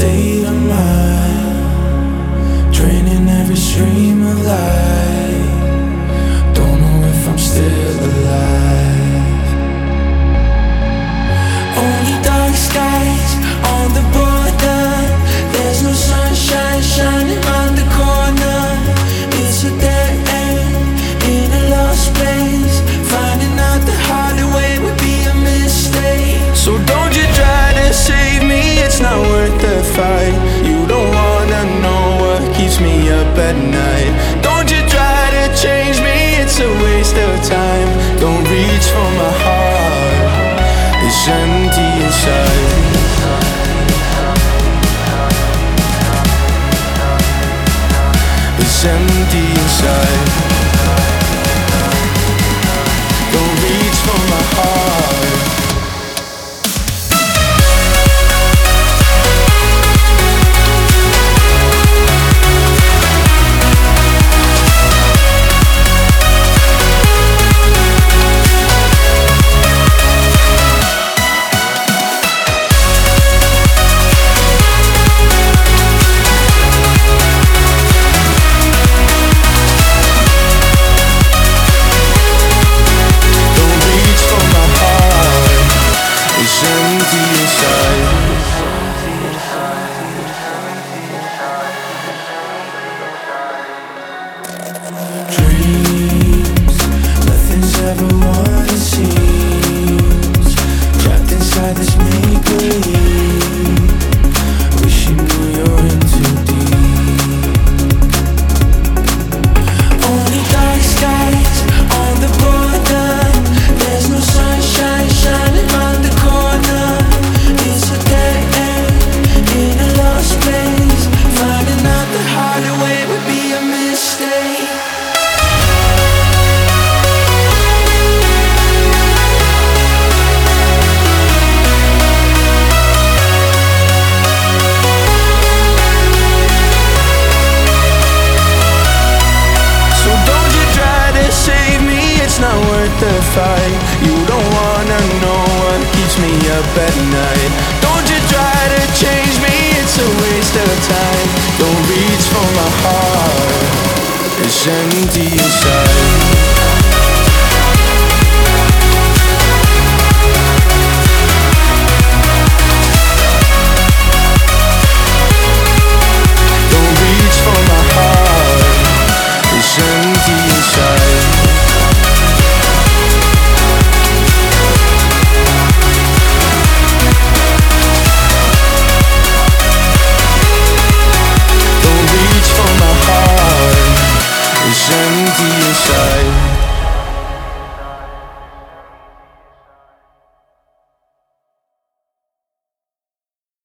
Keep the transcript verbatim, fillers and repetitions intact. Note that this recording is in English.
state of mind, draining every stream of light. Don't know if I'm still alive. Only dark skies on the border. There's no sunshine shining round the corner. It's a dead end in a lost place. Finding out the harder way would be a mistake. So don't you try to save me, it's not worth the fight. You don't wanna know what keeps me up at night. Don't you try to change me, it's a waste of time. Don't reach for my heart, it's empty inside. It's empty inside. Don't reach for my heart. Dreams, nothing's ever what it seems. Trapped inside this make-believe. Wish you knew you're in too deep. Only dark skies on the border. There's no sunshine shining round the corner. It's a dead end in a lost place. Finding out the harder way would be a mistake. Not worth the fight. You don't wanna know what keeps me up at night. Don't you try to change me, it's a waste of time. Don't reach for my heart, it's empty inside. Don't reach for my heart, it's empty inside. It's empty inside.